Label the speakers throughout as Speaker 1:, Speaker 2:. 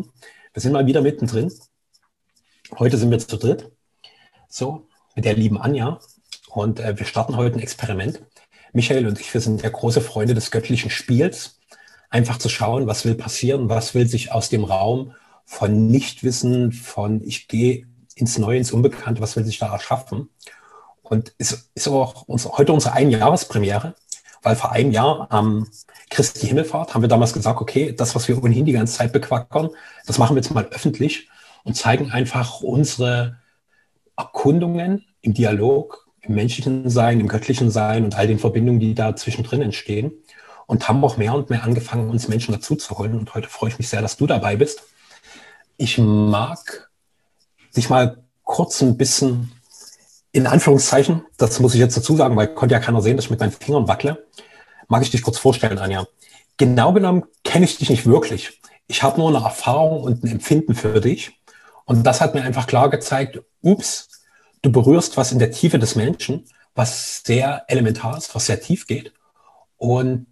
Speaker 1: Wir sind mal wieder mittendrin. Heute sind wir zu dritt, so mit der lieben Anja. Und wir starten heute ein Experiment. Michael und ich, wir sind ja große Freunde des göttlichen Spiels. Einfach zu schauen, was will passieren, was will sich aus dem Raum von Nichtwissen, von ich gehe ins Neue, ins Unbekannte, was will sich da erschaffen. Und ist auch heute unsere Einjahrespremiere, weil vor einem Jahr am Christi Himmelfahrt haben wir damals gesagt, okay, das, was wir ohnehin die ganze Zeit bequackern, das machen wir jetzt mal öffentlich und zeigen einfach unsere Erkundungen im Dialog, im menschlichen Sein, im göttlichen Sein und all den Verbindungen, die da zwischendrin entstehen. Und haben auch mehr und mehr angefangen, uns Menschen dazu zu holen. Und heute freue ich mich sehr, dass du dabei bist. Ich mag dich mal kurz ein bisschen in Anführungszeichen, das muss ich jetzt dazu sagen, weil konnte ja keiner sehen, dass ich mit meinen Fingern wackle, mag ich dich kurz vorstellen, Anja. Genau genommen kenne ich dich nicht wirklich. Ich habe nur eine Erfahrung und ein Empfinden für dich. Und das hat mir einfach klar gezeigt, ups, du berührst was in der Tiefe des Menschen, was sehr elementar ist, was sehr tief geht. Und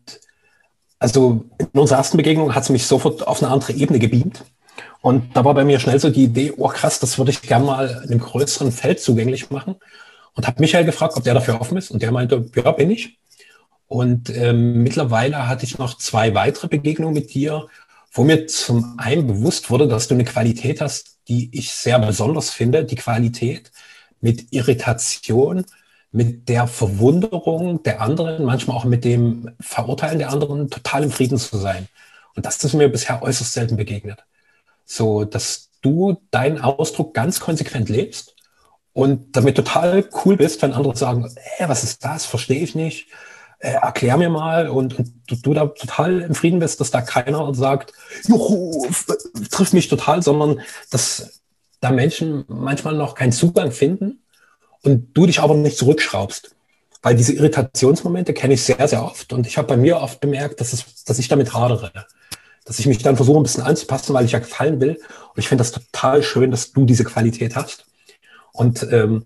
Speaker 1: also in unserer ersten Begegnung hat es mich sofort auf eine andere Ebene gebeamt. Und da war bei mir schnell so die Idee, oh krass, das würde ich gerne mal in einem größeren Feld zugänglich machen. Und habe Michael gefragt, ob der dafür offen ist. Und der meinte, ja, bin ich. Und mittlerweile hatte ich noch zwei weitere Begegnungen mit dir, wo mir zum einen bewusst wurde, dass du eine Qualität hast, die ich sehr besonders finde. Die Qualität mit Irritation, mit der Verwunderung der anderen, manchmal auch mit dem Verurteilen der anderen, total im Frieden zu sein. Und das ist mir bisher äußerst selten begegnet. So, dass du deinen Ausdruck ganz konsequent lebst und damit total cool bist, wenn andere sagen, was ist das, verstehe ich nicht, erklär mir mal und du da total im Frieden bist, dass da keiner sagt, juhu, trifft mich total, sondern dass da Menschen manchmal noch keinen Zugang finden und du dich aber nicht zurückschraubst. Weil diese Irritationsmomente kenne ich sehr, sehr oft und ich habe bei mir oft bemerkt, dass ich damit hadere, dass ich mich dann versuche, ein bisschen anzupassen, weil ich ja gefallen will. Und ich finde das total schön, dass du diese Qualität hast. Und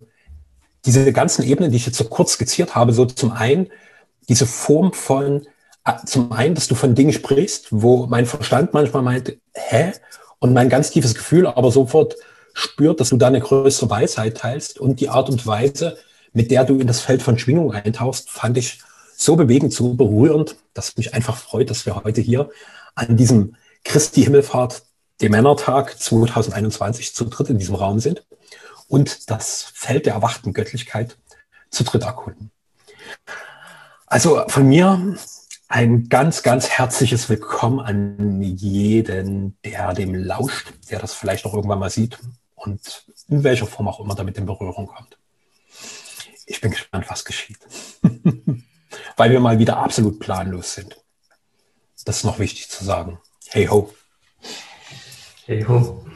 Speaker 1: diese ganzen Ebenen, die ich jetzt so kurz skizziert habe, so zum einen diese Form von, zum einen, dass du von Dingen sprichst, wo mein Verstand manchmal meint, hä? Und mein ganz tiefes Gefühl aber sofort spürt, dass du da eine größere Weisheit teilst und die Art und Weise, mit der du in das Feld von Schwingung eintauchst, fand ich so bewegend, so berührend, dass mich einfach freut, dass wir heute hier an diesem Christi Himmelfahrt, dem Männertag 2021 zu dritt in diesem Raum sind und das Feld der erwachten Göttlichkeit zu dritt erkunden. Also von mir ein ganz, ganz herzliches Willkommen an jeden, der dem lauscht, der das vielleicht auch irgendwann mal sieht und in welcher Form auch immer damit in Berührung kommt. Ich bin gespannt, was geschieht. Weil wir mal wieder absolut planlos sind. Das ist noch wichtig zu sagen. Hey ho.
Speaker 2: Hey ho.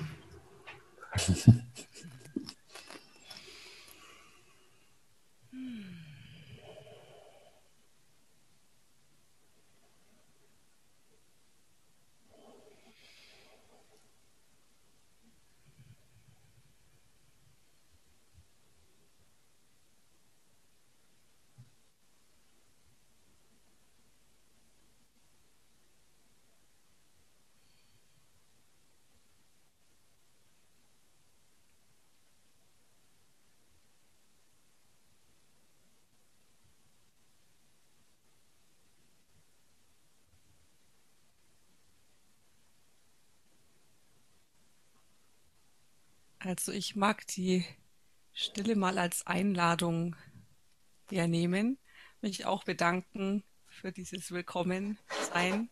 Speaker 3: Also ich mag die Stille mal als Einladung hernehmen, mich auch bedanken für dieses Willkommensein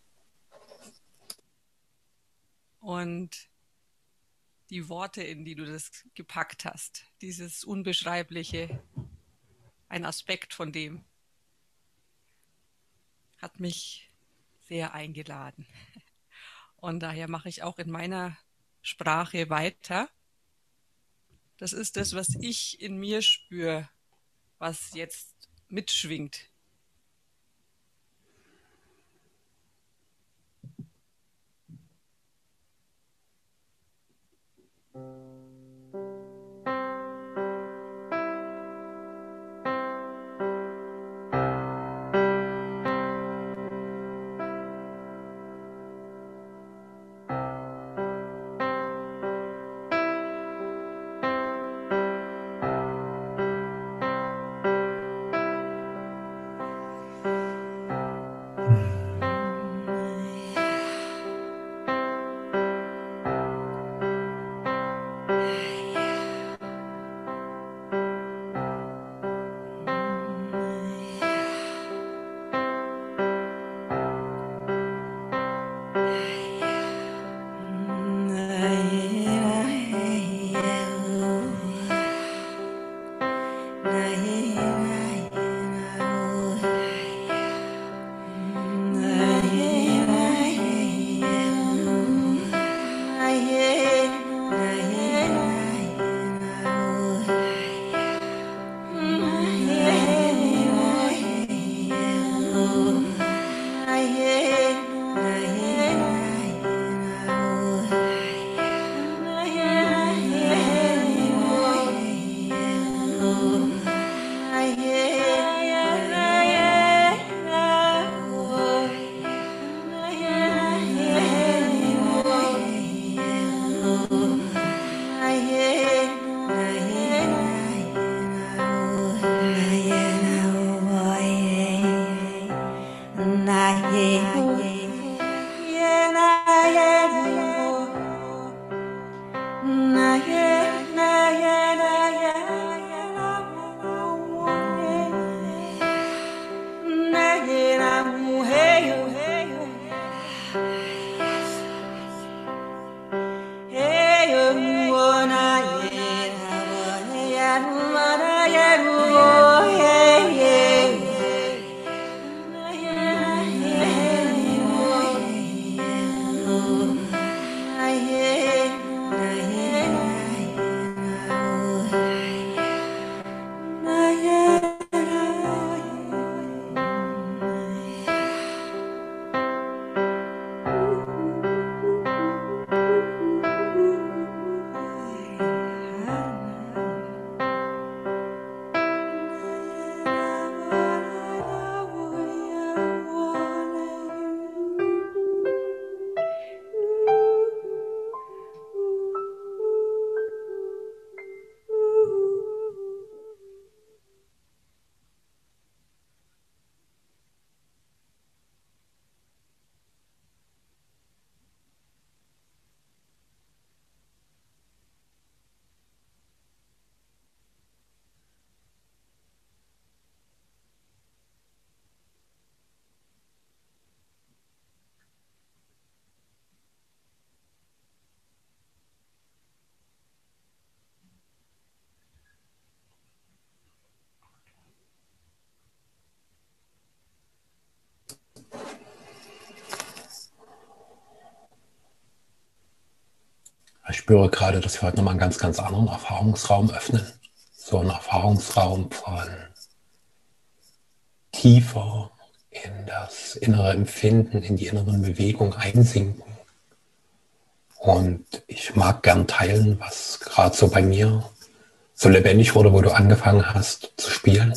Speaker 3: und die Worte, in die du das gepackt hast, dieses Unbeschreibliche, ein Aspekt von dem, hat mich sehr eingeladen. Und daher mache ich auch in meiner Sprache weiter. Das ist das, was ich in mir spüre, was jetzt mitschwingt.
Speaker 1: Ich spüre gerade, dass wir heute nochmal einen ganz, ganz anderen Erfahrungsraum öffnen. So einen Erfahrungsraum von tiefer in das innere Empfinden, in die inneren Bewegungen einsinken. Und ich mag gern teilen, was gerade so bei mir so lebendig wurde, wo du angefangen hast zu spielen.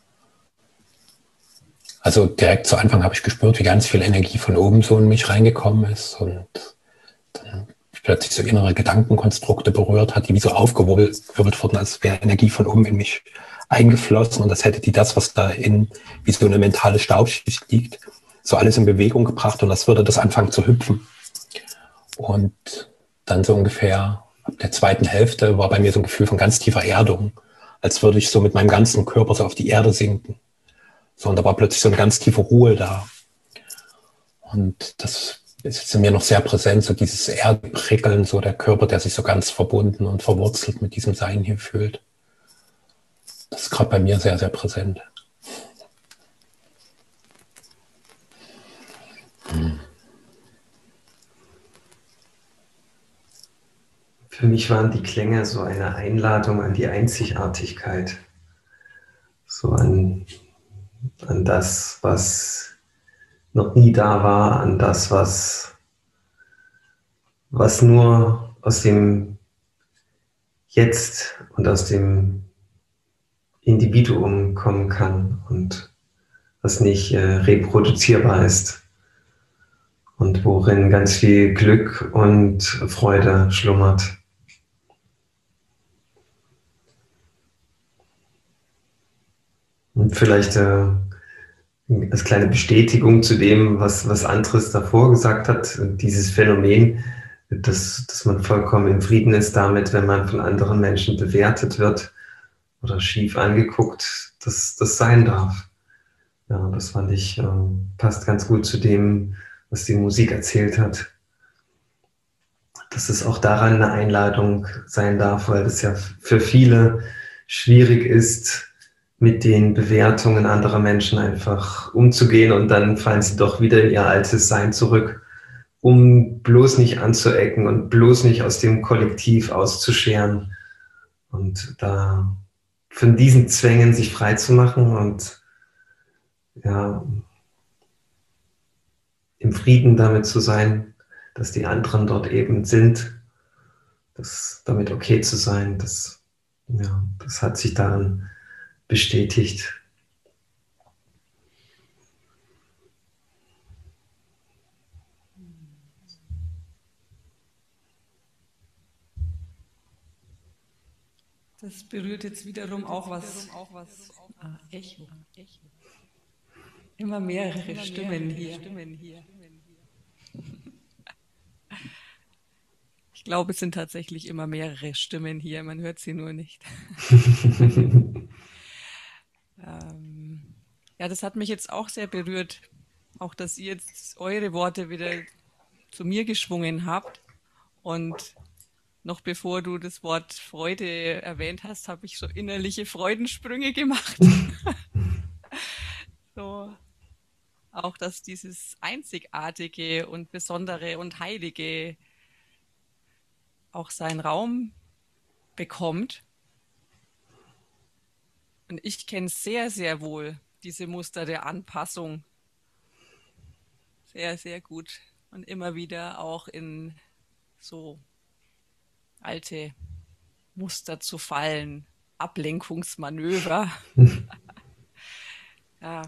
Speaker 1: Also direkt zu Anfang habe ich gespürt, wie ganz viel Energie von oben so in mich reingekommen ist und dann plötzlich so innere Gedankenkonstrukte berührt hat, die wie so aufgewirbelt wurden, als wäre Energie von oben in mich eingeflossen und das hätte die das, was da in wie so eine mentale Staubschicht liegt, so alles in Bewegung gebracht und das würde das anfangen zu hüpfen. Und dann so ungefähr ab der zweiten Hälfte war bei mir so ein Gefühl von ganz tiefer Erdung, als würde ich so mit meinem ganzen Körper so auf die Erde sinken. So, und da war plötzlich so eine ganz tiefe Ruhe da. Und das ist in mir noch sehr präsent, so dieses Erdprickeln, so der Körper, der sich so ganz verbunden und verwurzelt mit diesem Sein hier fühlt. Das ist gerade bei mir sehr, sehr präsent.
Speaker 2: Für mich waren die Klänge so eine Einladung an die Einzigartigkeit, so an das, was noch nie da war, an das, was nur aus dem Jetzt und aus dem Individuum kommen kann und was nicht reproduzierbar ist und worin ganz viel Glück und Freude schlummert. Und vielleicht als kleine Bestätigung zu dem, was Andres davor gesagt hat, dieses Phänomen, dass man vollkommen im Frieden ist damit, wenn man von anderen Menschen bewertet wird oder schief angeguckt, dass das sein darf. Ja, das fand ich, passt ganz gut zu dem, was die Musik erzählt hat. Dass es auch daran eine Einladung sein darf, weil es ja für viele schwierig ist, mit den Bewertungen anderer Menschen einfach umzugehen und dann fallen sie doch wieder in ihr altes Sein zurück, um bloß nicht anzuecken und bloß nicht aus dem Kollektiv auszuscheren und da von diesen Zwängen sich frei zu machen und ja, Frieden damit zu sein, dass die anderen dort eben sind, damit okay zu sein, das hat sich darin bestätigt.
Speaker 3: Das berührt jetzt wiederum auch was. Echo. Immer mehrere Stimmen hier. Ich glaube, es sind tatsächlich immer mehrere Stimmen hier. Man hört sie nur nicht. Ja, das hat mich jetzt auch sehr berührt. Auch, dass ihr jetzt eure Worte wieder zu mir geschwungen habt. Und noch bevor du das Wort Freude erwähnt hast, habe ich so innerliche Freudensprünge gemacht. So, auch, dass dieses Einzigartige und Besondere und Heilige auch seinen Raum bekommt. Und ich kenne sehr, sehr wohl diese Muster der Anpassung. Sehr, sehr gut. Und immer wieder auch in so alte Muster zu fallen, Ablenkungsmanöver. Ja.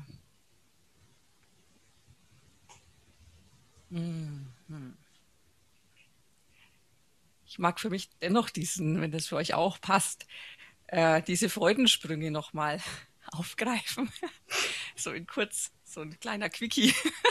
Speaker 3: Ich mag für mich dennoch diesen, wenn das für euch auch passt, diese Freudensprünge nochmal aufgreifen. So in kurz, so ein kleiner Quickie.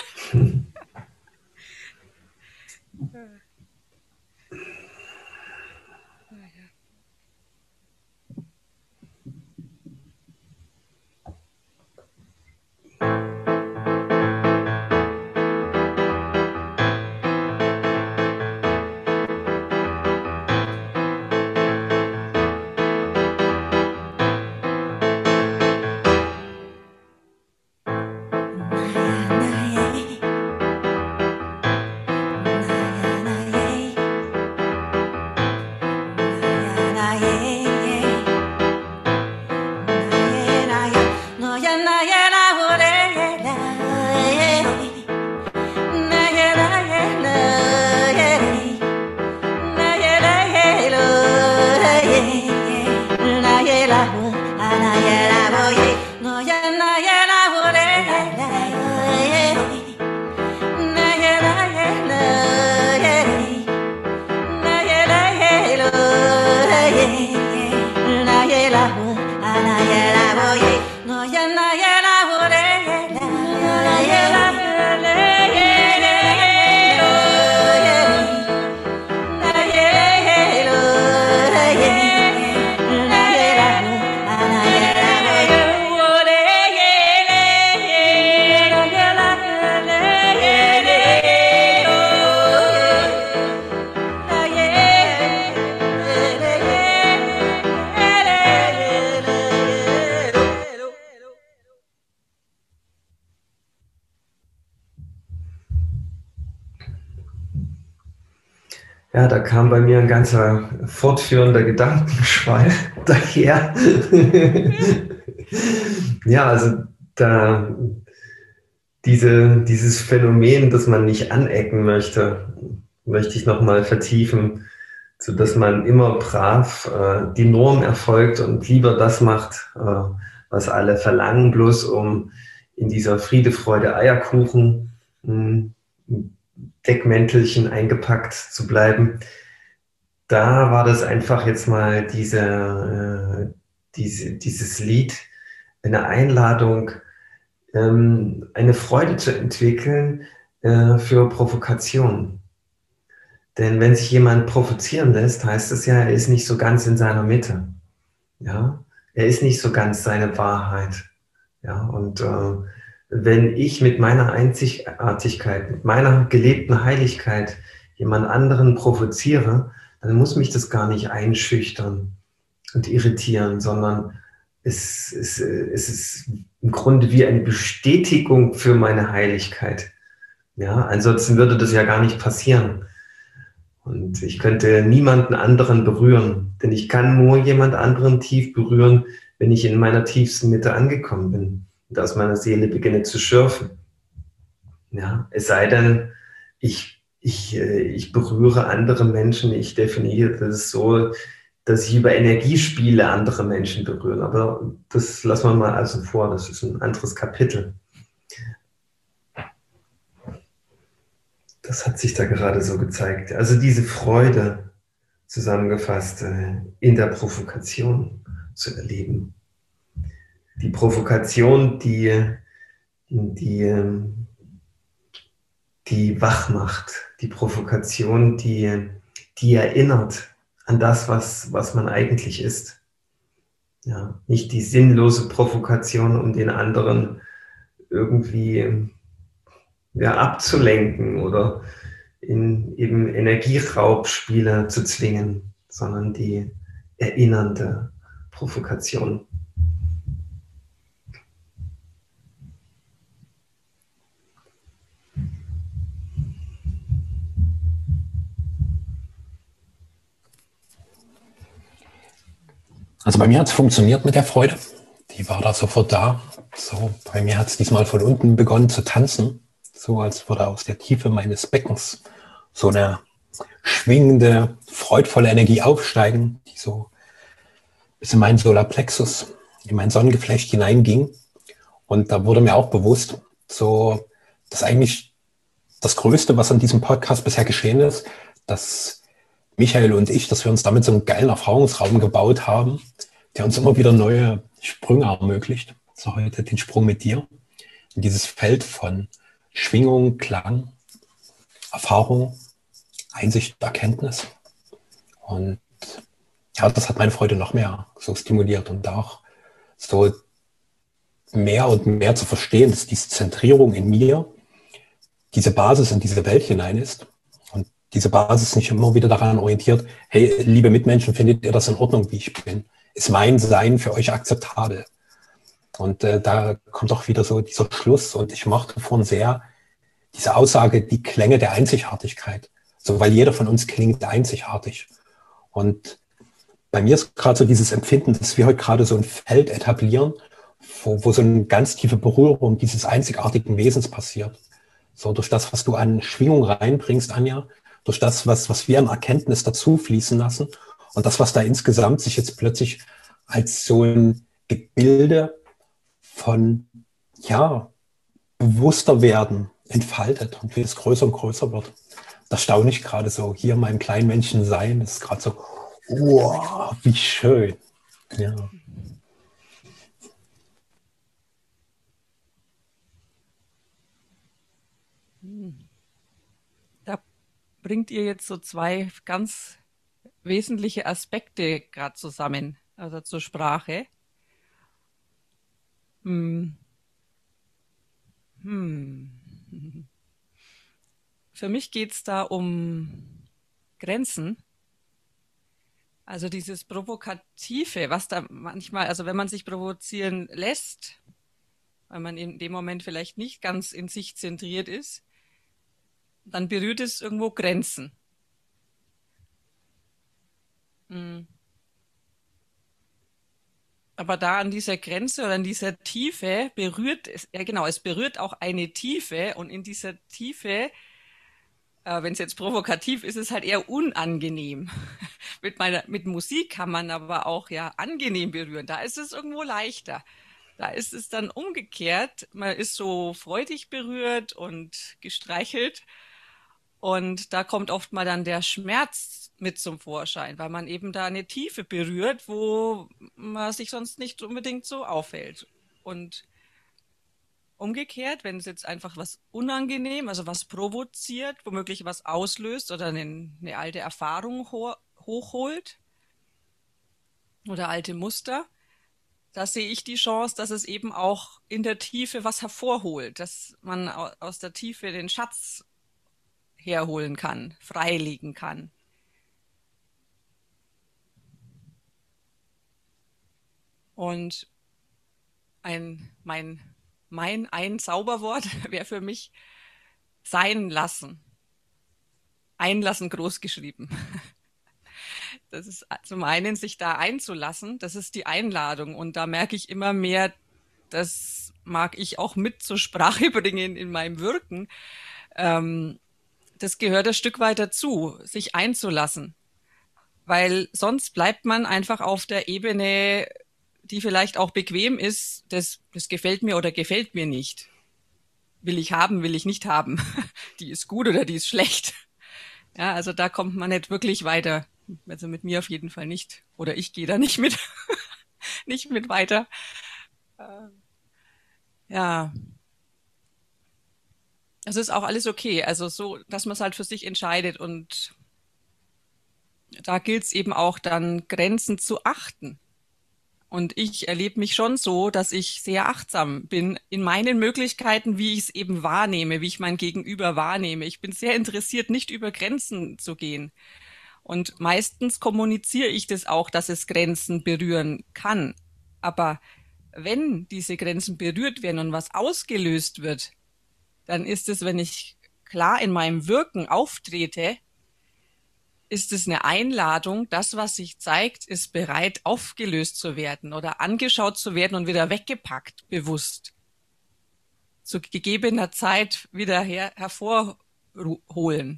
Speaker 2: Ja, da kam bei mir ein ganzer fortführender Gedankenschwall daher. Ja, also dieses Phänomen, dass man nicht anecken möchte ich nochmal vertiefen, sodass man immer brav die Norm erfolgt und lieber das macht, was alle verlangen, bloß um in dieser Friede, Freude, Eierkuchen Deckmäntelchen eingepackt zu bleiben. Da war das einfach jetzt mal dieses Lied, eine Einladung, eine Freude zu entwickeln für Provokation. Denn wenn sich jemand provozieren lässt, heißt es ja, er ist nicht so ganz in seiner Mitte. Ja? Er ist nicht so ganz seine Wahrheit. Ja? Und wenn ich mit meiner Einzigartigkeit, mit meiner gelebten Heiligkeit jemand anderen provoziere, dann muss mich das gar nicht einschüchtern und irritieren, sondern es ist im Grunde wie eine Bestätigung für meine Heiligkeit. Ja, ansonsten würde das ja gar nicht passieren. Und ich könnte niemanden anderen berühren, denn ich kann nur jemand anderen tief berühren, wenn ich in meiner tiefsten Mitte angekommen bin und aus meiner Seele beginne zu schürfen. Ja, es sei denn, ich berühre andere Menschen. Ich definiere das so, dass ich über Energiespiele andere Menschen berühre. Aber das lassen wir mal also vor. Das ist ein anderes Kapitel. Das hat sich da gerade so gezeigt. Also diese Freude, zusammengefasst, in der Provokation zu erleben. Die Provokation, die, die wach macht. Die Provokation, die erinnert an das, was man eigentlich ist. Ja, nicht die sinnlose Provokation, um den anderen irgendwie ja, abzulenken oder in eben Energieraubspiele zu zwingen, sondern die erinnernde Provokation.
Speaker 1: Also bei mir hat es funktioniert mit der Freude. Die war da sofort da. So, bei mir hat es diesmal von unten begonnen zu tanzen. So als würde aus der Tiefe meines Beckens so eine schwingende, freudvolle Energie aufsteigen, die so bis in meinen Solarplexus, in mein Sonnengeflecht hineinging. Und da wurde mir auch bewusst, so, dass eigentlich das Größte, was an diesem Podcast bisher geschehen ist, dass Michael und ich, dass wir uns damit so einen geilen Erfahrungsraum gebaut haben, der uns immer wieder neue Sprünge ermöglicht. So heute den Sprung mit dir in dieses Feld von Schwingung, Klang, Erfahrung, Einsicht, Erkenntnis. Und ja, das hat meine Freude noch mehr so stimuliert und auch so mehr und mehr zu verstehen, dass diese Zentrierung in mir diese Basis in diese Welt hinein ist und diese Basis nicht immer wieder daran orientiert, hey, liebe Mitmenschen, findet ihr das in Ordnung, wie ich bin? Ist mein Sein für euch akzeptabel? Und da kommt auch wieder so dieser Schluss und ich mochte vorhin sehr diese Aussage, die Klänge der Einzigartigkeit. So, weil jeder von uns klingt einzigartig. Und bei mir ist gerade so dieses Empfinden, dass wir heute gerade so ein Feld etablieren, wo so eine ganz tiefe Berührung dieses einzigartigen Wesens passiert. So durch das, was du an Schwingung reinbringst, Anja, durch das, was wir an Erkenntnis dazu fließen lassen und das, was da insgesamt sich jetzt plötzlich als so ein Gebilde von, ja, bewusster werden entfaltet und wie es größer und größer wird. Das staune ich gerade so hier in meinem kleinen Männchen sein. Das ist gerade so, wow, wie schön. Ja.
Speaker 3: Da bringt ihr jetzt so zwei ganz wesentliche Aspekte gerade zusammen, also zur Sprache. Hm. Für mich geht es da um Grenzen. Also dieses Provokative, was da manchmal, also wenn man sich provozieren lässt, weil man in dem Moment vielleicht nicht ganz in sich zentriert ist, dann berührt es irgendwo Grenzen. Aber da an dieser Grenze oder an dieser Tiefe berührt es, ja genau, es berührt auch eine Tiefe und in dieser Tiefe, wenn es jetzt provokativ ist, ist es halt eher unangenehm. Mit Musik kann man aber auch ja angenehm berühren. Da ist es irgendwo leichter. Da ist es dann umgekehrt. Man ist so freudig berührt und gestreichelt. Und da kommt oft mal dann der Schmerz mit zum Vorschein, weil man eben da eine Tiefe berührt, wo man sich sonst nicht unbedingt so aufhält. Und umgekehrt, wenn es jetzt einfach was unangenehm, also was provoziert, womöglich was auslöst oder eine alte Erfahrung hochholt oder alte Muster, da sehe ich die Chance, dass es eben auch in der Tiefe was hervorholt, dass man aus der Tiefe den Schatz herholen kann, freilegen kann. Und mein ein Zauberwort wäre für mich sein lassen. Einlassen groß geschrieben. Das ist zum einen, sich da einzulassen, das ist die Einladung. Und da merke ich immer mehr, das mag ich auch mit zur Sprache bringen in meinem Wirken. Das gehört ein Stück weit dazu, sich einzulassen. Weil sonst bleibt man einfach auf der Ebene, die vielleicht auch bequem ist, das gefällt mir oder gefällt mir nicht. Will ich haben, will ich nicht haben. Die ist gut oder die ist schlecht. Ja, also da kommt man nicht wirklich weiter. Also mit mir auf jeden Fall nicht. Oder ich gehe da nicht mit, nicht mit weiter. Ja, es ist auch alles okay. Also so, dass man es halt für sich entscheidet. Und da gilt es eben auch dann, Grenzen zu achten. Und ich erlebe mich schon so, dass ich sehr achtsam bin in meinen Möglichkeiten, wie ich es eben wahrnehme, wie ich mein Gegenüber wahrnehme. Ich bin sehr interessiert, nicht über Grenzen zu gehen. Und meistens kommuniziere ich das auch, dass es Grenzen berühren kann. Aber wenn diese Grenzen berührt werden und was ausgelöst wird, dann ist es, wenn ich klar in meinem Wirken auftrete, ist es eine Einladung, das, was sich zeigt, ist bereit, aufgelöst zu werden oder angeschaut zu werden und wieder weggepackt, bewusst. Zu gegebener Zeit wieder hervorholen.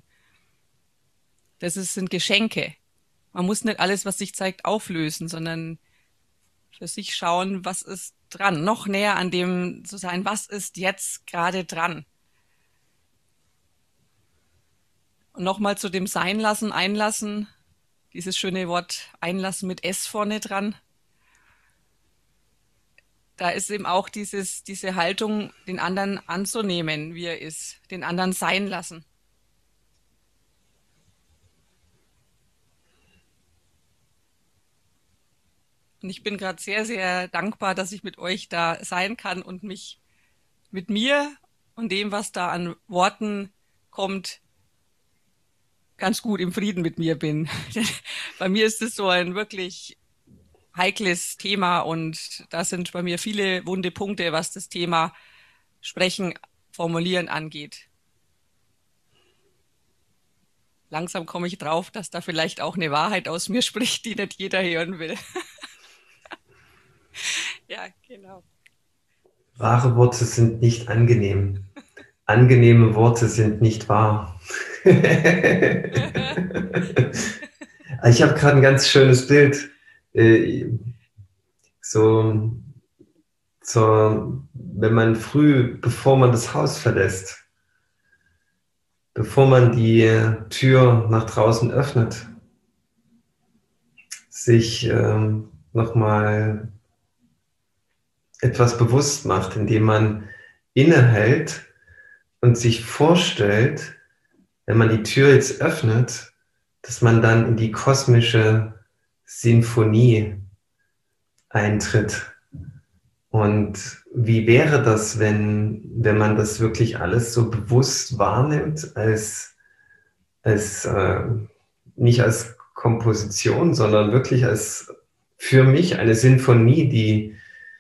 Speaker 3: Sind Geschenke. Man muss nicht alles, was sich zeigt, auflösen, sondern für sich schauen, was ist dran. Noch näher an dem zu sein, was ist jetzt gerade dran. Und nochmal zu dem Sein lassen, einlassen. Dieses schöne Wort einlassen mit S vorne dran. Da ist eben auch diese Haltung, den anderen anzunehmen, wie er ist, den anderen sein lassen. Und ich bin gerade sehr, sehr dankbar, dass ich mit euch da sein kann und mich mit mir und dem, was da an Worten kommt, ganz gut im Frieden mit mir bin. Bei mir ist es so ein wirklich heikles Thema und da sind bei mir viele wunde Punkte, was das Thema Sprechen, Formulieren angeht. Langsam komme ich drauf, dass da vielleicht auch eine Wahrheit aus mir spricht, die nicht jeder hören will. Ja, genau.
Speaker 2: Wahre Worte sind nicht angenehm. Angenehme Worte sind nicht wahr. Ich habe gerade ein ganz schönes Bild. Wenn man früh, bevor man das Haus verlässt, bevor man die Tür nach draußen öffnet, sich nochmal etwas bewusst macht, indem man innehält und sich vorstellt, wenn man die Tür jetzt öffnet, dass man dann in die kosmische Sinfonie eintritt. Und wie wäre das, wenn man das wirklich alles so bewusst wahrnimmt, nicht als Komposition, sondern wirklich als für mich eine Sinfonie,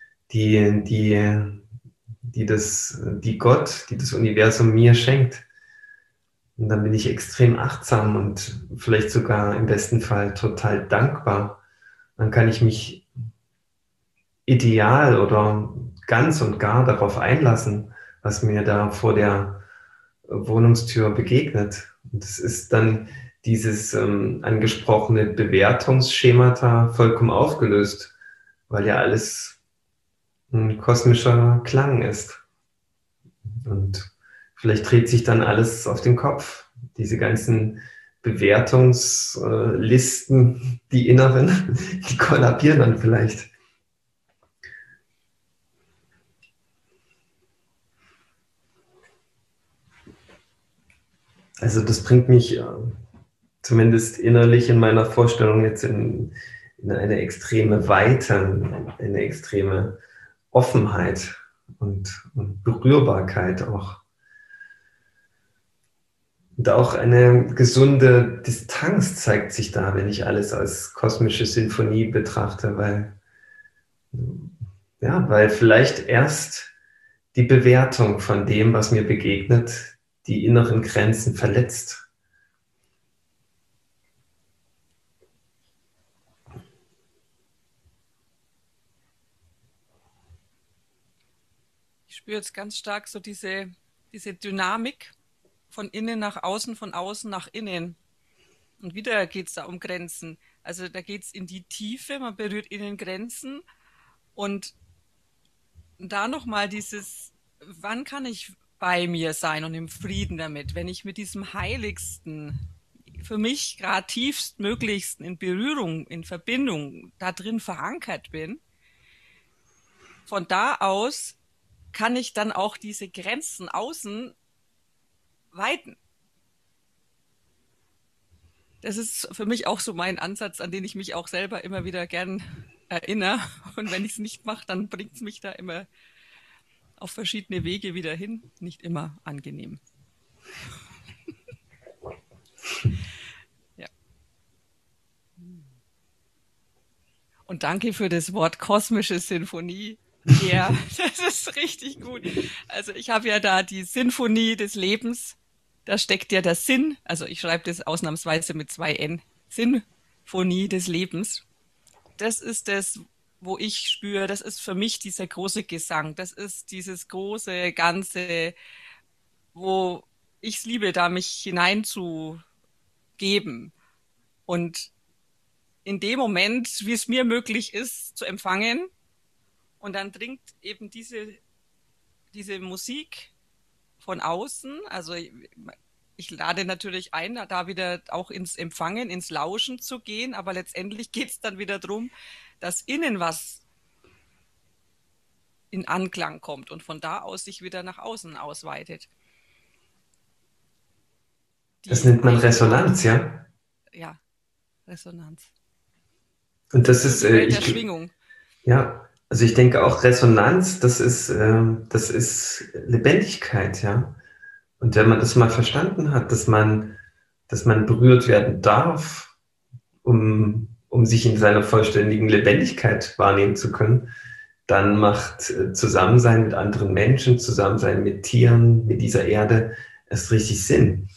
Speaker 2: die Gott, die das Universum mir schenkt. Und dann bin ich extrem achtsam und vielleicht sogar im besten Fall total dankbar. Dann kann ich mich ideal oder ganz und gar darauf einlassen, was mir da vor der Wohnungstür begegnet. Und es ist dann dieses angesprochene Bewertungsschemata vollkommen aufgelöst, weil ja alles ein kosmischer Klang ist. Und vielleicht dreht sich dann alles auf den Kopf. Diese ganzen Bewertungslisten, die inneren, die kollabieren dann vielleicht. Also das bringt mich zumindest innerlich in meiner Vorstellung jetzt in eine extreme Weite, eine extreme Offenheit und Berührbarkeit auch. Und auch eine gesunde Distanz zeigt sich da, wenn ich alles als kosmische Sinfonie betrachte, weil vielleicht erst die Bewertung von dem, was mir begegnet, die inneren Grenzen verletzt.
Speaker 3: spüre jetzt ganz stark so diese Dynamik von innen nach außen, von außen nach innen. Und wieder geht es da um Grenzen. Also da geht es in die Tiefe, man berührt innen Grenzen und da nochmal dieses, wann kann ich bei mir sein und im Frieden damit, wenn ich mit diesem Heiligsten, für mich gerade tiefstmöglichsten in Berührung, in Verbindung, da drin verankert bin. Von da aus kann ich dann auch diese Grenzen außen weiten. Das ist für mich auch so mein Ansatz, an den ich mich auch selber immer wieder gern erinnere. Und wenn ich es nicht mache, dann bringt es mich da immer auf verschiedene Wege wieder hin. Nicht immer angenehm. Ja. Und danke für das Wort kosmische Sinfonie. Ja, das ist richtig gut. Also ich habe ja da die Sinfonie des Lebens. Da steckt ja der Sinn, also ich schreibe das ausnahmsweise mit 2 N, Sinfonie des Lebens. Das ist das, wo ich spüre, das ist für mich dieser große Gesang. Das ist dieses große Ganze, wo ich es liebe, da mich hineinzugeben. Und in dem Moment, wie es mir möglich ist, zu empfangen, und dann dringt eben diese Musik von außen, also ich lade natürlich ein, da wieder auch ins Empfangen, ins Lauschen zu gehen, aber letztendlich geht es dann wieder darum, dass innen was in Anklang kommt und von da aus sich wieder nach außen ausweitet.
Speaker 2: Das nennt man Resonanz, ja?
Speaker 3: Ja, Resonanz.
Speaker 2: Und das ist
Speaker 3: der Schwingung.
Speaker 2: Ja, also ich denke auch Resonanz, das ist Lebendigkeit, ja. Und wenn man das mal verstanden hat, dass man berührt werden darf, um sich in seiner vollständigen Lebendigkeit wahrnehmen zu können, dann macht Zusammensein mit anderen Menschen, Zusammensein mit Tieren, mit dieser Erde erst richtig Sinn.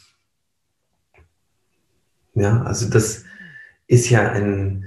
Speaker 2: Ja, also das ist ja ein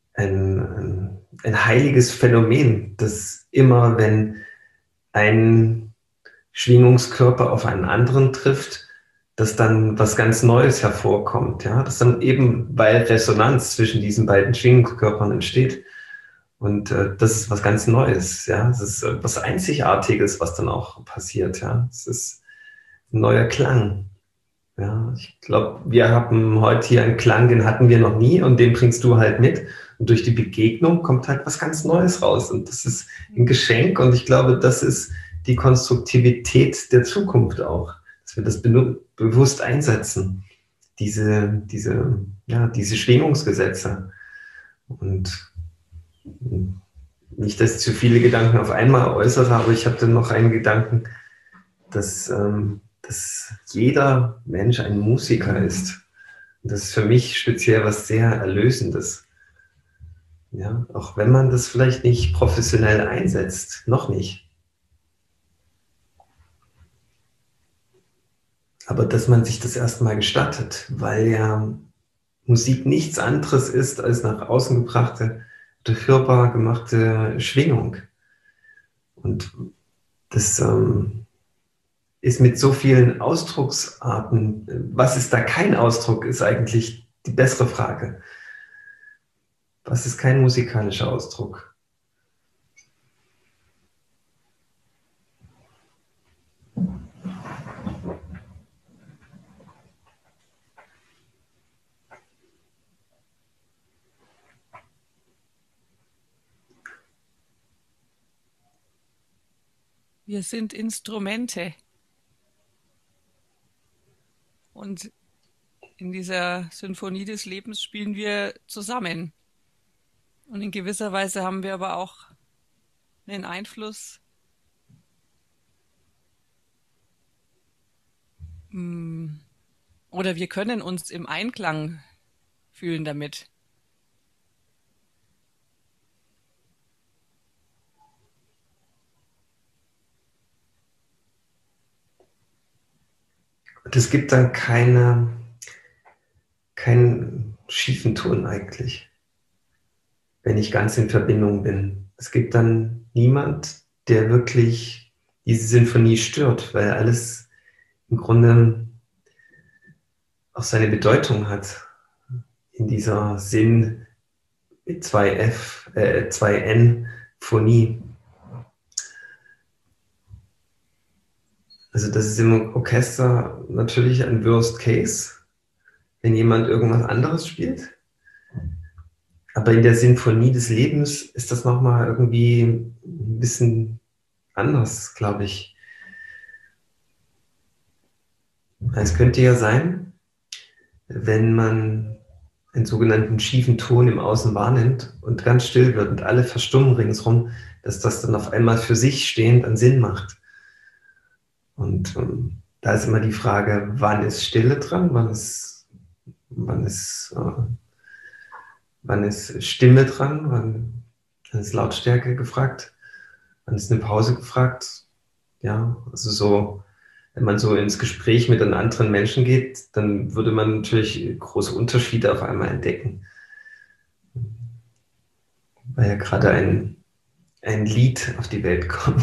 Speaker 2: heiliges Phänomen, dass immer, wenn ein Schwingungskörper auf einen anderen trifft, dass dann was ganz Neues hervorkommt. Ja? Dass dann eben, weil Resonanz zwischen diesen beiden Schwingungskörpern entsteht. Und das ist was ganz Neues. Ja? Das ist was Einzigartiges, was dann auch passiert. Ja? Es ist ein neuer Klang. Ja, ich glaube, wir haben heute hier einen Klang, den hatten wir noch nie und den bringst du halt mit. Und durch die Begegnung kommt halt was ganz Neues raus. Und das ist ein Geschenk und ich glaube, das ist die Konstruktivität der Zukunft auch, dass wir das bewusst einsetzen, diese Schwingungsgesetze. Und nicht, dass ich zu viele Gedanken auf einmal äußere, aber ich habe dann noch einen Gedanken, dass jeder Mensch ein Musiker ist. Und das ist für mich speziell was sehr Erlösendes. Ja, auch wenn man das vielleicht nicht professionell einsetzt, noch nicht. Aber dass man sich das erstmal gestattet, weil ja Musik nichts anderes ist als nach außen gebrachte, hörbar gemachte Schwingung. Und das ist mit so vielen Ausdrucksarten, was ist da kein Ausdruck, ist eigentlich die bessere Frage. Was ist kein musikalischer Ausdruck?
Speaker 3: Wir sind Instrumente. Und in dieser Sinfonie des Lebens spielen wir zusammen. Und in gewisser Weise haben wir aber auch einen Einfluss oder wir können uns im Einklang fühlen damit.
Speaker 2: Und es gibt dann keinen schiefen Ton eigentlich, wenn ich ganz in Verbindung bin. Es gibt dann niemand, der wirklich diese Sinfonie stört, weil alles im Grunde auch seine Bedeutung hat in dieser Sinn mit 2N-Phonie. Also das ist im Orchester natürlich ein Worst Case, wenn jemand irgendwas anderes spielt. Aber in der Sinfonie des Lebens ist das nochmal irgendwie ein bisschen anders, glaube ich. Es könnte ja sein, wenn man einen sogenannten schiefen Ton im Außen wahrnimmt und ganz still wird und alle verstummen ringsherum, dass das dann auf einmal für sich stehend einen Sinn macht. Und da ist immer die Frage, wann ist Stille dran, wann ist Stimme dran, wann ist Lautstärke gefragt, wann ist eine Pause gefragt. Ja, also so, wenn man so ins Gespräch mit einem anderen Menschen geht, dann würde man natürlich große Unterschiede auf einmal entdecken. Weil ja gerade ein Lied auf die Welt kommt.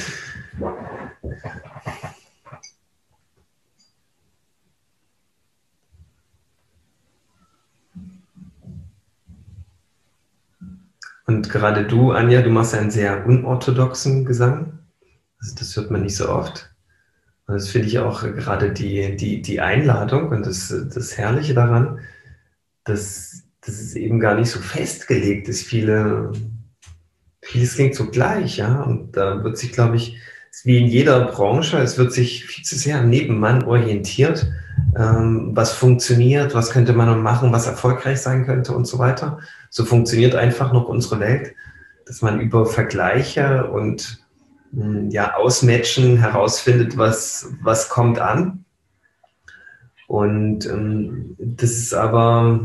Speaker 2: Und gerade du, Anja, du machst einen sehr unorthodoxen Gesang. Also das hört man nicht so oft. Und das finde ich auch gerade die Einladung und das Herrliche daran, dass es eben gar nicht so festgelegt ist. Vieles klingt so gleich, ja. Und da wird sich, glaube ich, wie in jeder Branche, es wird sich viel zu sehr am Nebenmann orientiert, was funktioniert, was könnte man noch machen, was erfolgreich sein könnte und so weiter. So funktioniert einfach noch unsere Welt, dass man über Vergleiche und ja, Ausmatchen herausfindet, was kommt an. Und das ist aber,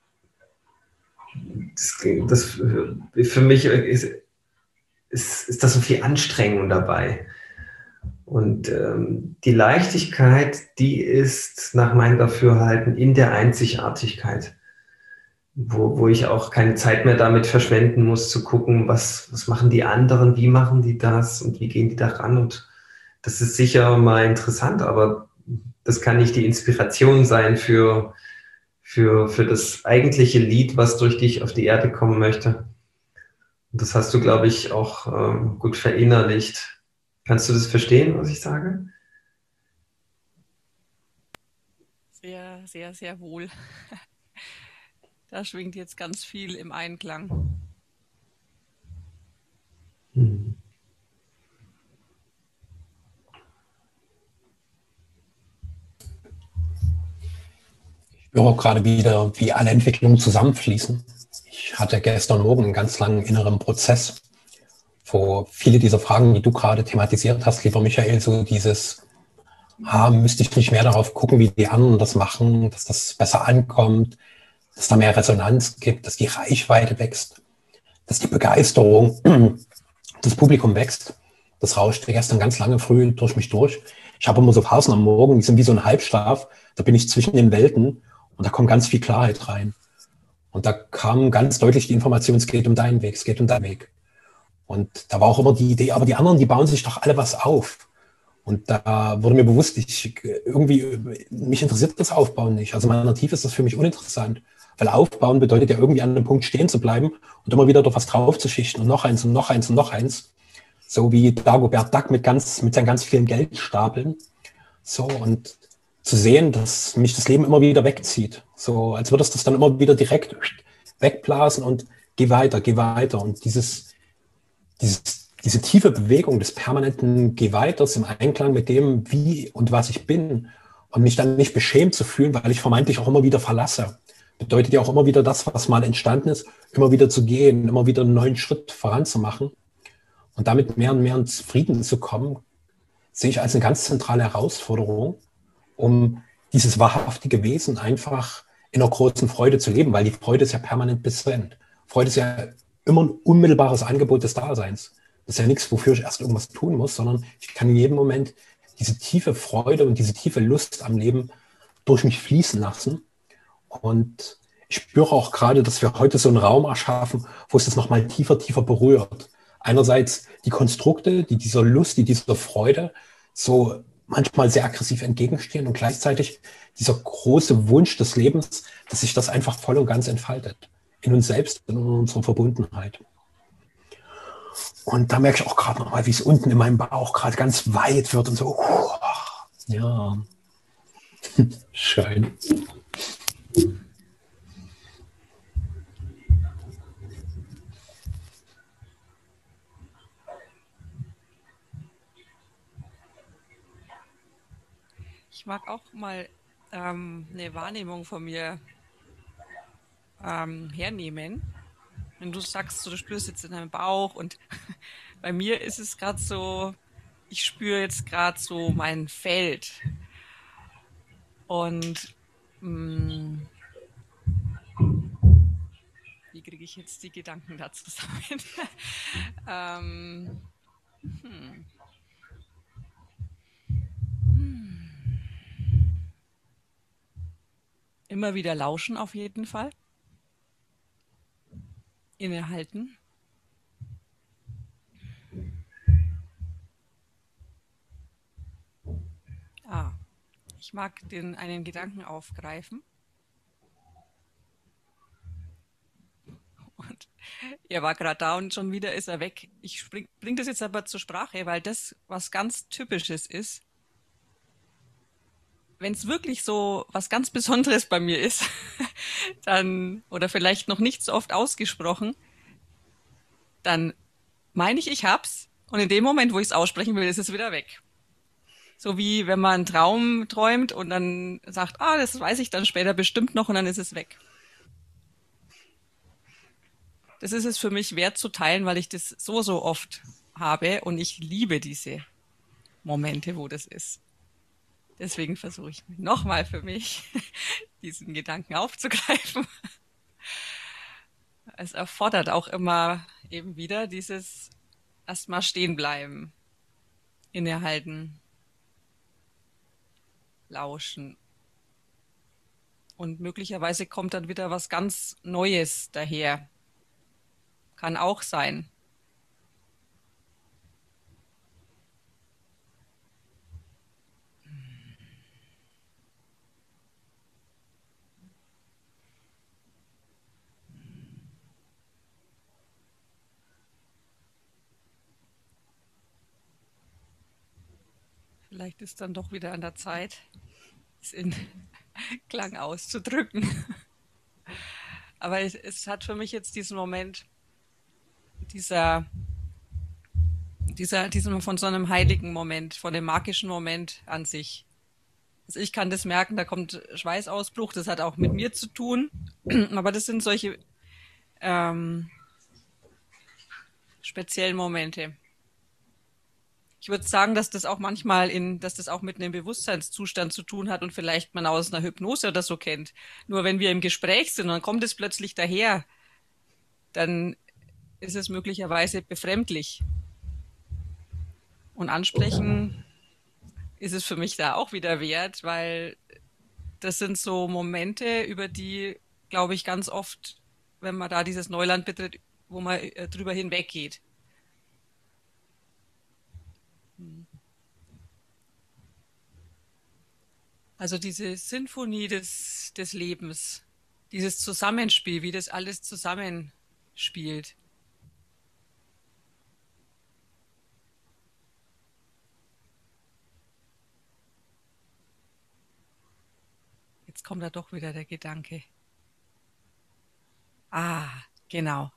Speaker 2: das für mich ist das so viel Anstrengung dabei. Und die Leichtigkeit, die ist nach meinem Dafürhalten in der Einzigartigkeit, wo ich auch keine Zeit mehr damit verschwenden muss, zu gucken, was machen die anderen, wie machen die das und wie gehen die da ran. Und das ist sicher mal interessant, aber das kann nicht die Inspiration sein für das eigentliche Lied, was durch dich auf die Erde kommen möchte. Und das hast du, glaube ich, auch gut verinnerlicht. Kannst du das verstehen, was ich sage?
Speaker 3: Sehr, sehr, sehr wohl. Da schwingt jetzt ganz viel im Einklang.
Speaker 1: Ich höre auch gerade wieder, wie alle Entwicklungen zusammenfließen. Ich hatte gestern Morgen einen ganz langen inneren Prozess, wo viele dieser Fragen, die du gerade thematisiert hast, lieber Michael, so dieses, müsste ich nicht mehr darauf gucken, wie die anderen das machen, dass das besser ankommt, dass da mehr Resonanz gibt, dass die Reichweite wächst, dass die Begeisterung des Publikums wächst. Das rauschte gestern ganz lange früh durch mich durch. Ich habe immer so Phasen am Morgen, die sind wie so ein Halbschlaf. Da bin ich zwischen den Welten und da kommt ganz viel Klarheit rein. Und da kam ganz deutlich die Information, es geht um deinen Weg, es geht um deinen Weg. Und da war auch immer die Idee, aber die anderen, die bauen sich doch alle was auf. Und da wurde mir bewusst, mich interessiert das Aufbauen nicht. Also in meiner Tiefe ist das für mich uninteressant. Weil Aufbauen bedeutet ja irgendwie an einem Punkt stehen zu bleiben und immer wieder durch was draufzuschichten und noch eins und noch eins und noch eins. So wie Dagobert Duck mit seinen ganz vielen Geldstapeln. So, und zu sehen, dass mich das Leben immer wieder wegzieht. So, als würde es das dann immer wieder direkt wegblasen und geh weiter, geh weiter. Und diese tiefe Bewegung des permanenten Geh weiters im Einklang mit dem, wie und was ich bin und mich dann nicht beschämt zu fühlen, weil ich vermeintlich auch immer wieder verlasse. Bedeutet ja auch immer wieder das, was mal entstanden ist, immer wieder zu gehen, immer wieder einen neuen Schritt voranzumachen und damit mehr und mehr ins Frieden zu kommen, sehe ich als eine ganz zentrale Herausforderung, um dieses wahrhaftige Wesen einfach in einer großen Freude zu leben, weil die Freude ist ja permanent präsent. Freude ist ja immer ein unmittelbares Angebot des Daseins. Das ist ja nichts, wofür ich erst irgendwas tun muss, sondern ich kann in jedem Moment diese tiefe Freude und diese tiefe Lust am Leben durch mich fließen lassen. Und ich spüre auch gerade, dass wir heute so einen Raum erschaffen, wo es das nochmal tiefer berührt. einerseits die Konstrukte, die dieser Lust, die dieser Freude so manchmal sehr aggressiv entgegenstehen und gleichzeitig dieser große Wunsch des Lebens, dass sich das einfach voll und ganz entfaltet. In uns selbst, in unserer Verbundenheit. Und da merke ich auch gerade nochmal, wie es unten in meinem Bauch gerade ganz weit wird und so. Ja, schön.
Speaker 3: Ich mag auch mal eine Wahrnehmung von mir hernehmen. Wenn du sagst, so, du spürst jetzt in deinem Bauch und bei mir ist es gerade so, ich spüre jetzt gerade so mein Feld und wie kriege ich jetzt die Gedanken da zusammen? Immer wieder lauschen auf jeden Fall. Innehalten. Ich mag einen Gedanken aufgreifen. Und er war gerade da und schon wieder ist er weg. Ich bring das jetzt aber zur Sprache, weil das was ganz Typisches ist. Wenn es wirklich so was ganz Besonderes bei mir ist, dann, oder vielleicht noch nicht so oft ausgesprochen, dann meine ich hab's und in dem Moment, wo ich es aussprechen will, ist es wieder weg. So wie wenn man einen Traum träumt und dann sagt, das weiß ich dann später bestimmt noch und dann ist es weg. Das ist es für mich wert zu teilen, weil ich das so oft habe und ich liebe diese Momente, wo das ist. Deswegen versuche ich nochmal für mich, diesen Gedanken aufzugreifen. Es erfordert auch immer eben wieder dieses erstmal stehen bleiben, innehalten, lauschen. Und möglicherweise kommt dann wieder was ganz Neues daher. Kann auch sein. Vielleicht ist dann doch wieder an der Zeit, es in Klang auszudrücken. Aber es hat für mich jetzt diesen Moment, diesen von so einem heiligen Moment, von dem magischen Moment an sich. Also ich kann das merken, da kommt Schweißausbruch, das hat auch mit mir zu tun. Aber das sind solche speziellen Momente. Ich würde sagen, dass das auch manchmal dass das auch mit einem Bewusstseinszustand zu tun hat und vielleicht man aus einer Hypnose oder so kennt. Nur wenn wir im Gespräch sind und dann kommt es plötzlich daher, dann ist es möglicherweise befremdlich. Und ansprechen ist es für mich da auch wieder wert, weil das sind so Momente, über die, glaube ich, ganz oft, wenn man da dieses Neuland betritt, wo man drüber hinweggeht. Also diese Sinfonie des Lebens, dieses Zusammenspiel, wie das alles zusammenspielt. Jetzt kommt da doch wieder der Gedanke. Genau.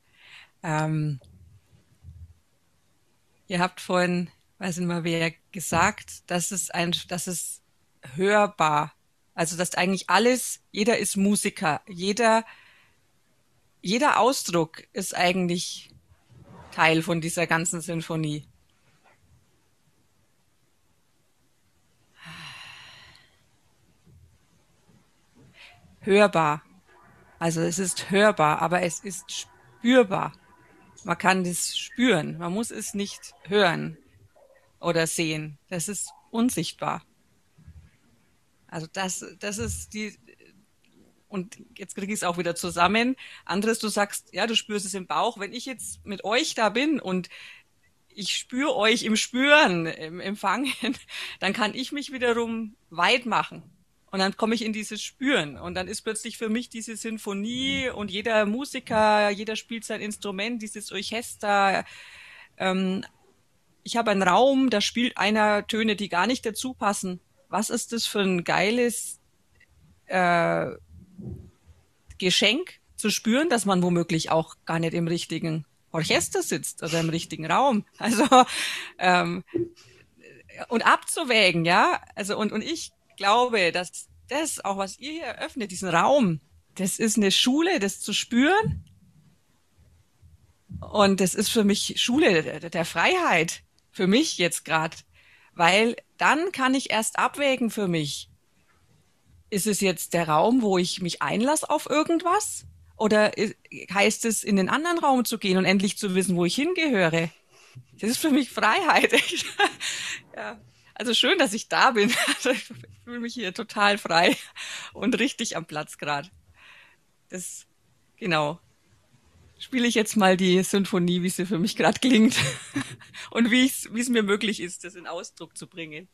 Speaker 3: Ihr habt vorhin, weiß nicht mal wer, gesagt, dass es hörbar, also dass eigentlich alles, jeder ist Musiker, jeder Ausdruck ist eigentlich Teil von dieser ganzen Sinfonie. Hörbar. Also es ist hörbar, aber es ist spürbar. Man kann das spüren. Man muss es nicht hören oder sehen. Das ist unsichtbar. Also das ist und jetzt kriege ich es auch wieder zusammen. Anderes, du sagst, ja, du spürst es im Bauch. Wenn ich jetzt mit euch da bin und ich spüre euch im Spüren, im Empfangen, dann kann ich mich wiederum weit machen. Und dann komme ich in dieses Spüren. Und dann ist plötzlich für mich diese Sinfonie und jeder Musiker, jeder spielt sein Instrument, dieses Orchester. Ich habe einen Raum, da spielt einer Töne, die gar nicht dazu passen. Was ist das für ein geiles Geschenk zu spüren, dass man womöglich auch gar nicht im richtigen Orchester sitzt oder im richtigen Raum. Also und abzuwägen, ja. Also und ich glaube, dass das auch, was ihr hier eröffnet, diesen Raum, das ist eine Schule, das zu spüren. Und das ist für mich Schule der Freiheit, für mich jetzt gerade. Weil dann kann ich erst abwägen für mich. Ist es jetzt der Raum, wo ich mich einlasse auf irgendwas? Oder heißt es, in den anderen Raum zu gehen und endlich zu wissen, wo ich hingehöre? Das ist für mich Freiheit. Ja. Also schön, dass ich da bin. Also ich fühle mich hier total frei und richtig am Platz gerade. Das, genau. Spiele ich jetzt mal die Sinfonie, wie sie für mich gerade klingt und wie es mir möglich ist, das in Ausdruck zu bringen.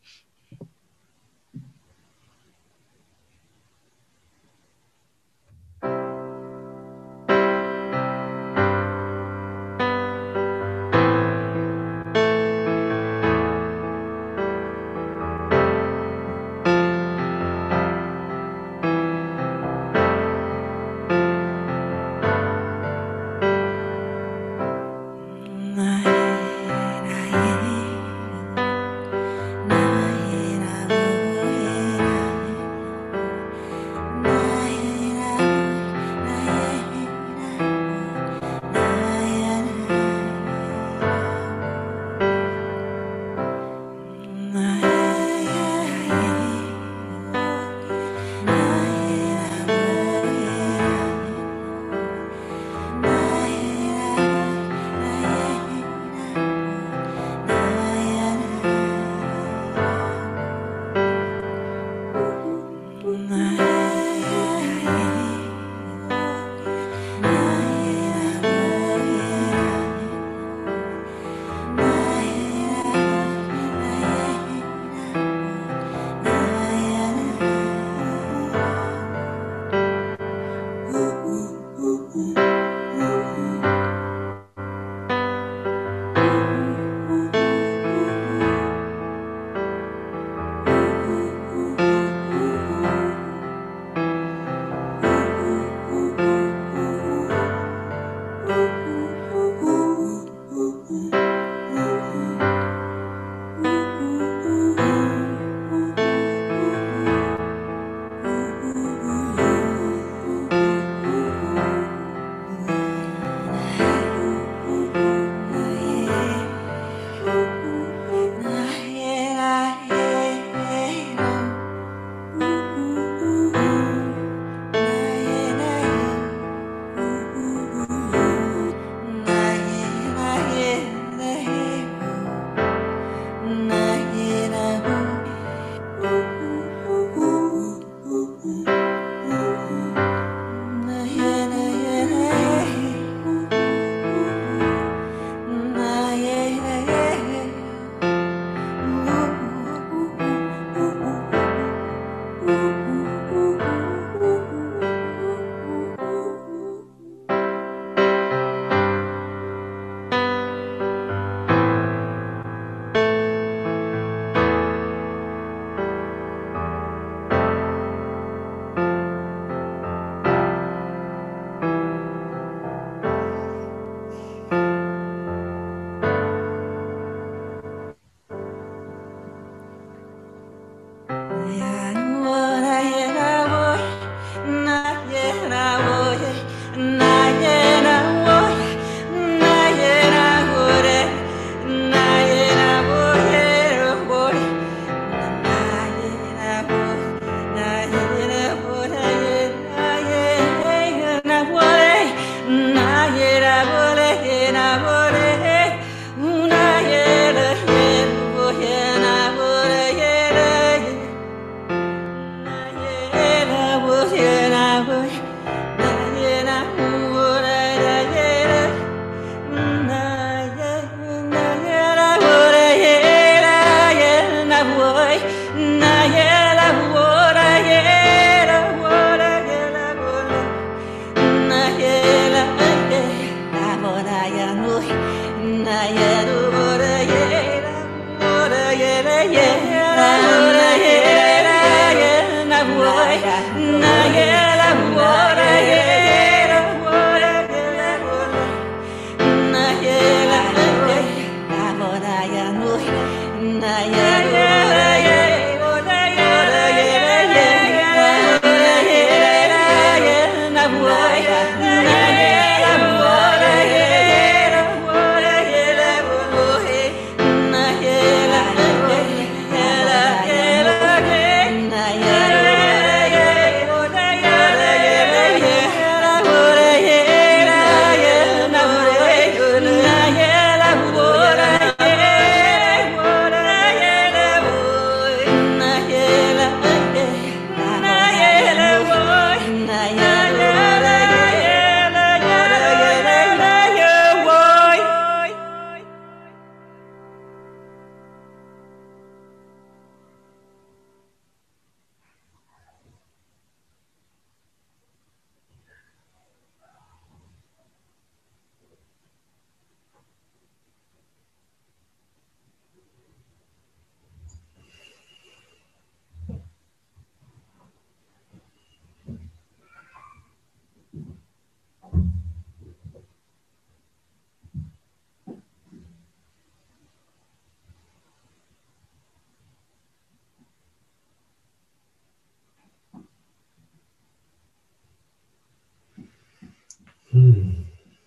Speaker 2: Hm.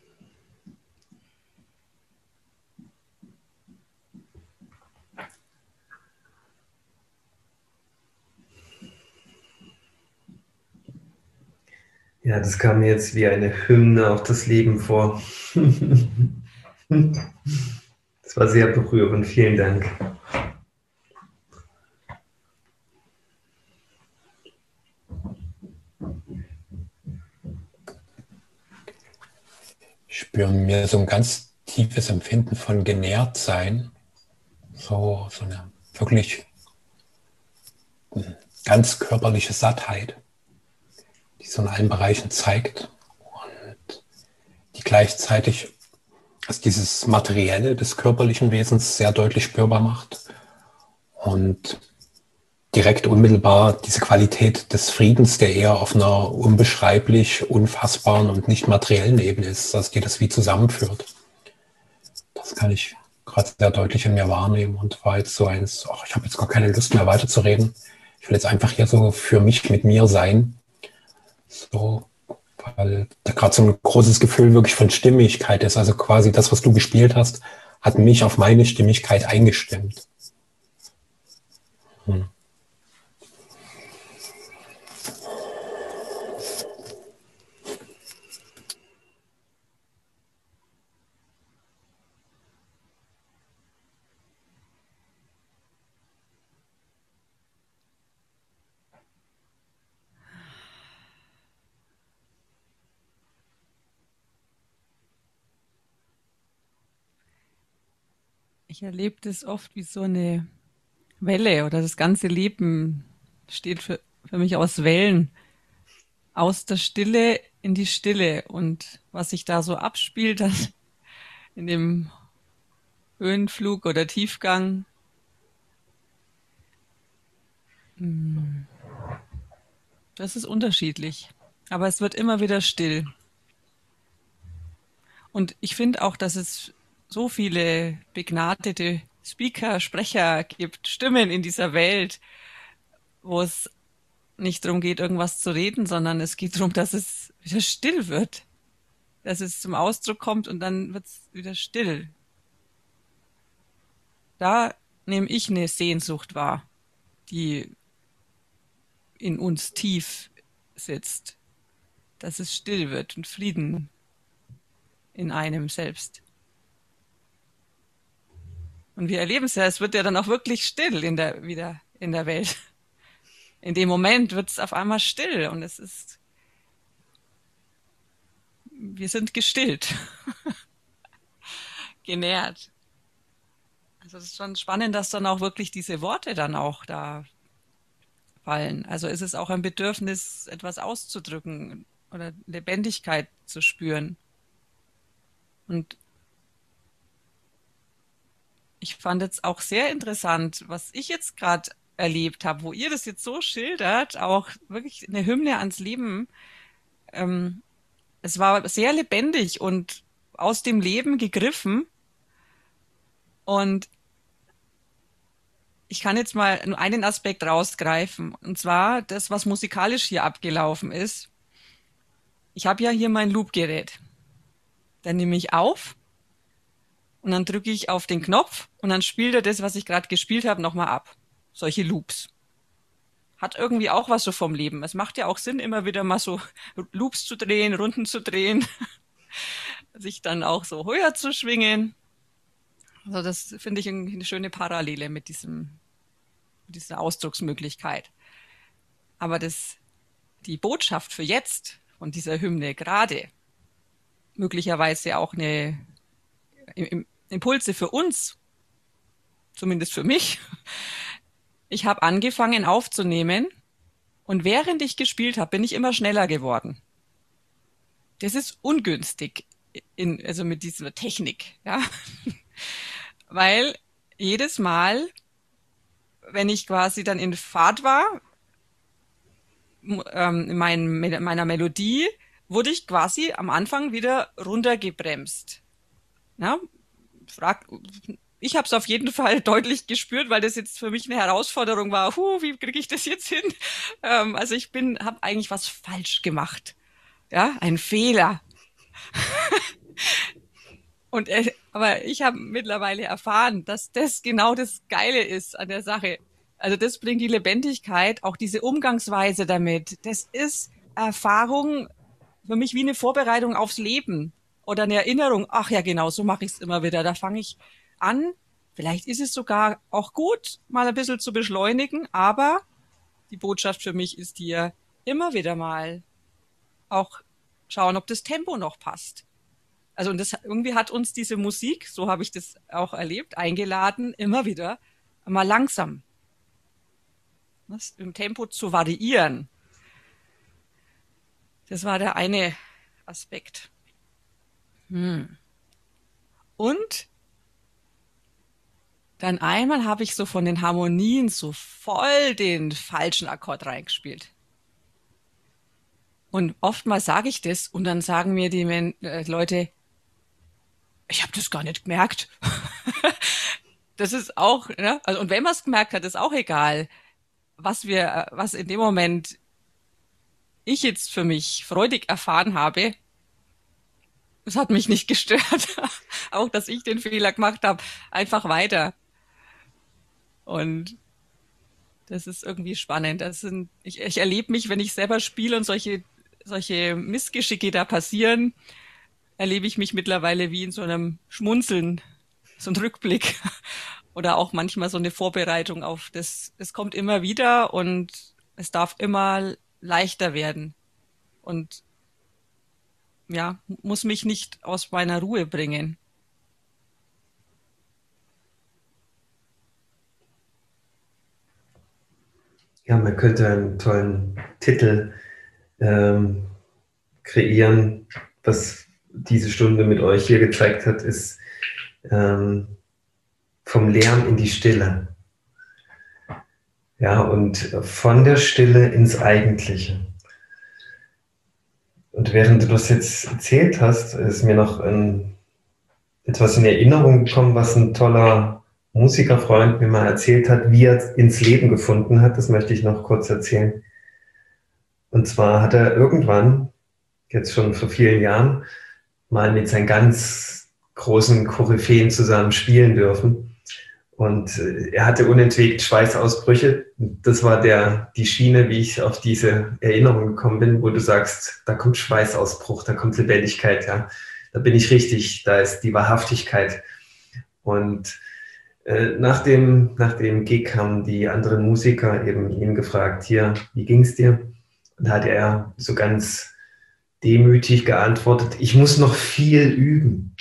Speaker 2: Ja, das kam mir jetzt wie eine Hymne auf das Leben vor. Das war sehr berührend. Vielen Dank.
Speaker 1: Ich spüre mir so ein ganz tiefes Empfinden von Genährtsein, so eine wirklich ganz körperliche Sattheit, die so in allen Bereichen zeigt und die gleichzeitig also dieses Materielle des körperlichen Wesens sehr deutlich spürbar macht und direkt unmittelbar diese Qualität des Friedens, der eher auf einer unbeschreiblich, unfassbaren und nicht materiellen Ebene ist, dass die das wie zusammenführt. Das kann ich gerade sehr deutlich in mir wahrnehmen und war jetzt so eins, ach, ich habe jetzt gar keine Lust mehr weiterzureden. Ich will jetzt einfach hier so für mich mit mir sein. So, weil da gerade so ein großes Gefühl wirklich von Stimmigkeit ist. Also quasi das, was du gespielt hast, hat mich auf meine Stimmigkeit eingestimmt. Hm.
Speaker 3: Ich erlebe das oft wie so eine Welle oder das ganze Leben steht für mich aus Wellen, aus der Stille in die Stille und was sich da so abspielt dann in dem Höhenflug oder Tiefgang, das ist unterschiedlich, aber es wird immer wieder still. Und ich finde auch, dass es so viele begnadete Speaker, Sprecher gibt, Stimmen in dieser Welt, wo es nicht darum geht, irgendwas zu reden, sondern es geht darum, dass es wieder still wird, dass es zum Ausdruck kommt und dann wird es wieder still. Da nehme ich eine Sehnsucht wahr, die in uns tief sitzt, dass es still wird und Frieden in einem selbst. Und wir erleben es ja, es wird ja dann auch wirklich still wieder in der Welt. In dem Moment wird es auf einmal still und wir sind gestillt, genährt. Also es ist schon spannend, dass dann auch wirklich diese Worte dann auch da fallen. Also ist es auch ein Bedürfnis, etwas auszudrücken oder Lebendigkeit zu spüren. Und ich fand jetzt auch sehr interessant, was ich jetzt gerade erlebt habe, wo ihr das jetzt so schildert, auch wirklich eine Hymne ans Leben. Es war sehr lebendig und aus dem Leben gegriffen. Und ich kann jetzt mal nur einen Aspekt rausgreifen, und zwar das, was musikalisch hier abgelaufen ist. Ich habe ja hier mein Loopgerät. Dann nehme ich auf und dann drücke ich auf den Knopf und dann spielt er das, was ich gerade gespielt habe, nochmal ab. Solche Loops. Hat irgendwie auch was so vom Leben. Es macht ja auch Sinn, immer wieder mal so Loops zu drehen, Runden zu drehen, sich dann auch so höher zu schwingen. Also das finde ich eine schöne Parallele mit dieser Ausdrucksmöglichkeit. Aber die Botschaft für jetzt von dieser Hymne gerade, möglicherweise auch Impulse für uns, zumindest für mich. Ich habe angefangen aufzunehmen und während ich gespielt habe, bin ich immer schneller geworden. Das ist ungünstig, also mit dieser Technik, ja. Weil jedes Mal, wenn ich quasi dann in Fahrt war, in meiner Melodie, wurde ich quasi am Anfang wieder runtergebremst. Ja, ich habe es auf jeden Fall deutlich gespürt, weil das jetzt für mich eine Herausforderung war. Wie kriege ich das jetzt hin? Also habe eigentlich was falsch gemacht. Ja, ein Fehler. Und aber ich habe mittlerweile erfahren, dass das genau das Geile ist an der Sache. Also das bringt die Lebendigkeit, auch diese Umgangsweise damit. Das ist Erfahrung für mich wie eine Vorbereitung aufs Leben oder eine Erinnerung. Ach ja, genau, so mache ich es immer wieder. Da fange ich an. Vielleicht ist es sogar auch gut, mal ein bisschen zu beschleunigen, aber die Botschaft für mich ist hier immer wieder mal auch schauen, ob das Tempo noch passt. Also und das irgendwie hat uns diese Musik, so habe ich das auch erlebt, eingeladen, immer wieder mal langsam im Tempo zu variieren. Das war der eine Aspekt. Und dann einmal habe ich so von den Harmonien so voll den falschen Akkord reingespielt. Und oftmals sage ich das und dann sagen mir die Leute, ich habe das gar nicht gemerkt. Das ist auch, ne? Also, und wenn man es gemerkt hat, ist auch egal, was in dem Moment ich jetzt für mich freudig erfahren habe. Es hat mich nicht gestört. Auch, dass ich den Fehler gemacht habe. Einfach weiter. Und das ist irgendwie spannend. Ich erlebe mich, wenn ich selber spiele und solche Missgeschicke da passieren, erlebe ich mich mittlerweile wie in so einem Schmunzeln, so ein Rückblick oder auch manchmal so eine Vorbereitung auf das. Es kommt immer wieder und es darf immer leichter werden und ja, muss mich nicht aus meiner Ruhe bringen.
Speaker 2: Ja, man könnte einen tollen Titel kreieren. Was diese Stunde mit euch hier gezeigt hat, ist vom Lärm in die Stille. Ja, und von der Stille ins Eigentliche. Und während du das jetzt erzählt hast, ist mir noch etwas in Erinnerung gekommen, was ein toller Musikerfreund mir mal erzählt hat, wie er ins Leben gefunden hat. Das möchte ich noch kurz erzählen. Und zwar hat er irgendwann, jetzt schon vor vielen Jahren, mal mit seinen ganz großen Koryphäen zusammen spielen dürfen. Und er hatte unentwegt Schweißausbrüche. Das war die Schiene, wie ich auf diese Erinnerung gekommen bin, wo du sagst, da kommt Schweißausbruch, da kommt Lebendigkeit, ja. Da bin ich richtig, da ist die Wahrhaftigkeit. Und nach dem Gig haben die anderen Musiker eben ihn gefragt, hier, wie ging's dir? Und da hat er so ganz demütig geantwortet, ich muss noch viel üben,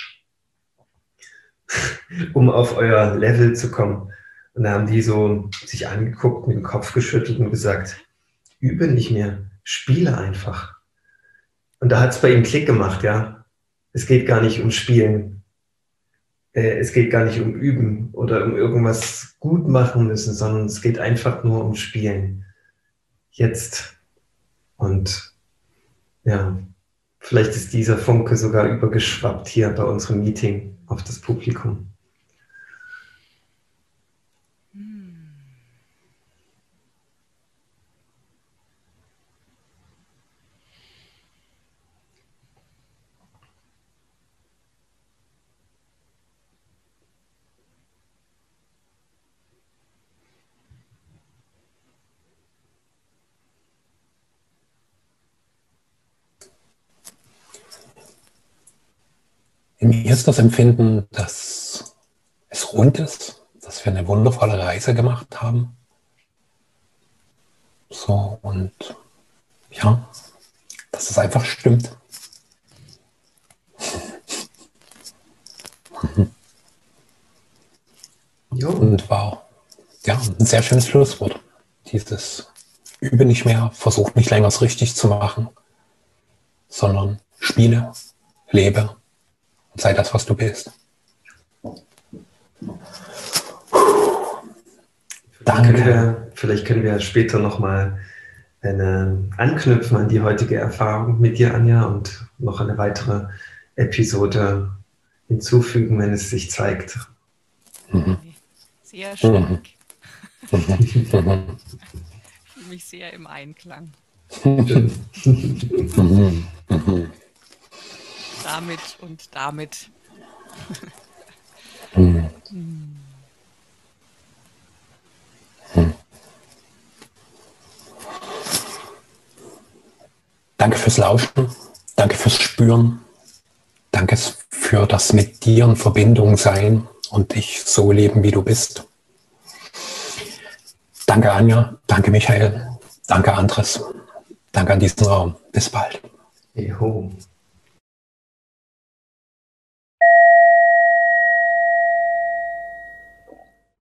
Speaker 2: um auf euer Level zu kommen. Und da haben die so sich angeguckt, mit dem Kopf geschüttelt und gesagt, übe nicht mehr, spiele einfach. Und da hat es bei ihm Klick gemacht, ja. Es geht gar nicht um Spielen. Es geht gar nicht um Üben oder um irgendwas gut machen müssen, sondern es geht einfach nur um Spielen. Jetzt. Und ja, vielleicht ist dieser Funke sogar übergeschwappt hier bei unserem Meeting auf das Publikum.
Speaker 1: In mir ist das Empfinden, dass es rund ist, dass wir eine wundervolle Reise gemacht haben. So, und ja, dass es einfach stimmt. Und war ja ein sehr schönes Schlusswort. Dieses übe nicht mehr, versuch nicht länger es richtig zu machen, sondern spiele, lebe und sei das, was du bist. Danke.
Speaker 2: Vielleicht können wir später nochmal anknüpfen an die heutige Erfahrung mit dir, Anja, und noch eine weitere Episode hinzufügen, wenn es sich zeigt.
Speaker 3: Sehr stark. Ich fühle mich sehr im Einklang. Dann damit und damit.
Speaker 1: Hm. Danke fürs Lauschen, danke fürs Spüren, danke für das mit dir in Verbindung sein und dich so leben, wie du bist. Danke Anja, danke Michael, danke Andres, danke an diesen Raum. Bis bald.
Speaker 2: Eho.